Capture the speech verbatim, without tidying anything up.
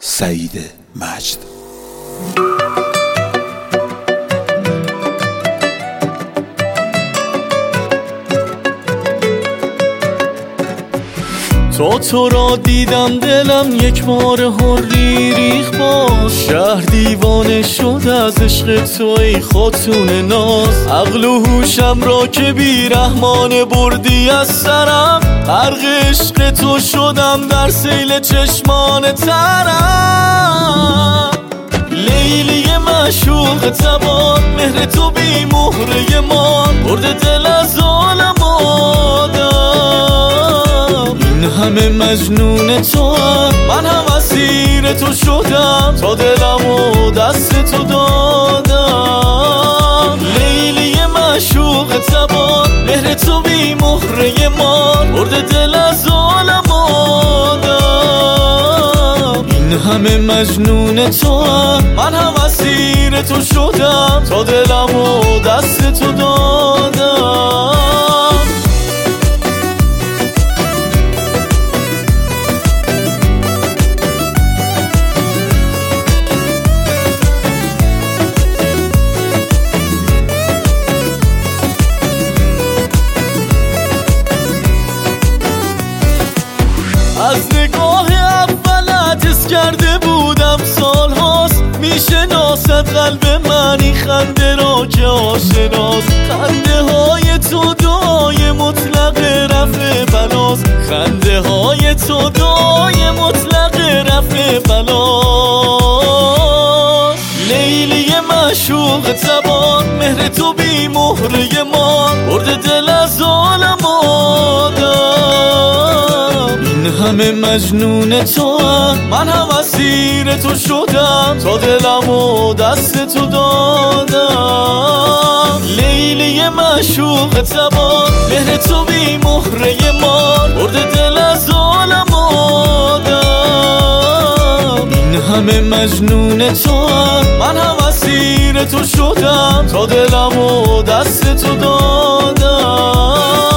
سعید مجد. تا تو را دیدم دلم یک بار حری ریخ باز، شهر دیوانه شد از عشق تو ای خاتون ناز. عقل و هوشم را که بی رحمان بردی از سرم، غرق عشق تو شدم در سیل چشمان ترم. لیلی معشوق تبان، مهر تو بی مهره مان، برد دل از عالم آدم. این همه مجنون تو هم، من هم اسیر تو شدم، تا دلم و دست تو دادم. لیلی معشوق تبان، مهر تو بی مهره مان، برد دل از عالم آدم. این همه مجنون تو هم، من هم اسیر تو شدم، تا دلم و دست تو دادم. از نگاه اولت حس کرده بودم سال هاست، میشناسد قلب منی خنده را که آشناست. خنده های تو دعای مطلق رفع بلاست، خنده های تو دعای مطلق رفع بلاست. لیلی معشوق تبان، مهر تو بی مهره مان، برد دل از عالم آدم. این همه مجنون تو هم، من هم اسیر تو شدم، تا دلم و دست تو دادم. لیلی معشوق تبان، مهر تو بی مهره مان، برد دل از عالم آدم. این همه مجنون تو هم، من هم اسیر تو شدم، تا دلم و دست تو دادم.